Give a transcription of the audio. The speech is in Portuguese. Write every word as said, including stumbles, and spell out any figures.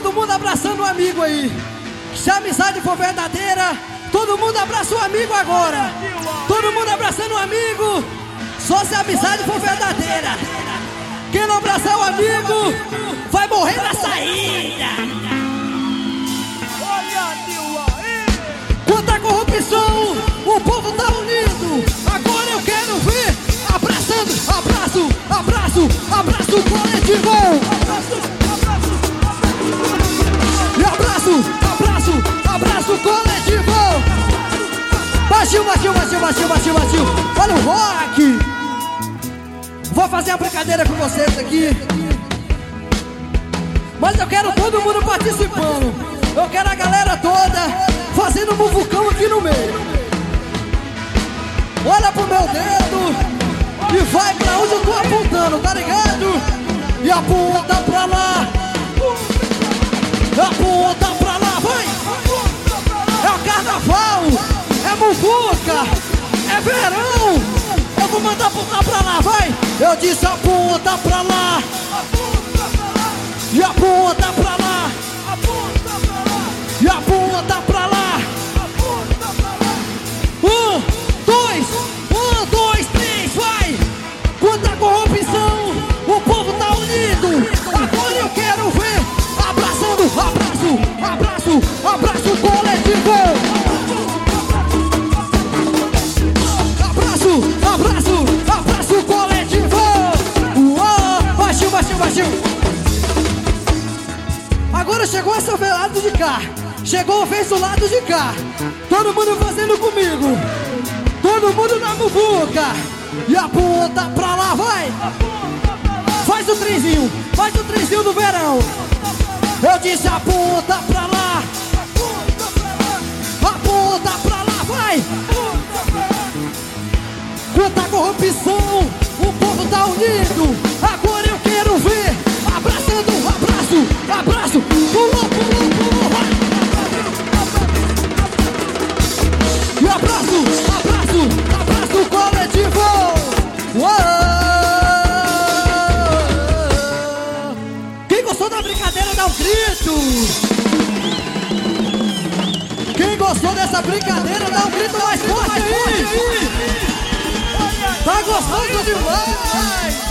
todo mundo abraçando um amigo aí. Se a amizade for verdadeira, todo mundo abraça o amigo agora. Todo mundo abraçando o amigo. Só se a amizade for verdadeira. Quem não abraçar o amigo vai morrer na saída. Quanta corrupção, o povo tá unido. Agora eu quero ver abraçando, abraço, abraço, abraço coletivo. E abraço, abraço, abraço coletivo. Baixinho, baixinho, baixinho, baixinho, baixinho, baixinho. Olha o rock. Vou fazer uma brincadeira com vocês aqui, mas eu quero todo mundo participando. Eu quero a galera toda fazendo um muvucão aqui no meio. Olha pro meu dedo e vai pra onde eu tô apontando, tá ligado? E aponta pra lá. Aponta pra lá, vai! É o carnaval, é muvuca, é verão. Eu vou mandar apontar pra lá, vai! Eu disse aponta pra lá. E aponta pra lá. E aponta pra lá. Um, dois, um, dois, três, vai! Quanta corrupção, o povo tá unido. Agora eu quero ver abraçando, abraço, abraço, abraço coletivo. Abraço, abraço, abraço coletivo. Uou, baixinho, baixinho, baixinho. Agora chegou essa vez do lado de cá. Chegou a vez do lado de cá. Todo mundo fazendo comigo. Todo mundo na muvuca. E aponta pra lá, vai. Faz o trenzinho, faz o trenzinho do verão. Eu disse aponta pra lá. Aponta pra lá, vai. Quanta corrupção, o povo tá unido. Agora eu quero ver abraçando, abraço, abraço. Pulou, pulou, pulou, vai. E abraço, abraço, abraço coletivo. Uou. Quem gostou da brincadeira dá um grito. Quem gostou dessa brincadeira dá um grito mais forte aí. Tá gostoso demais.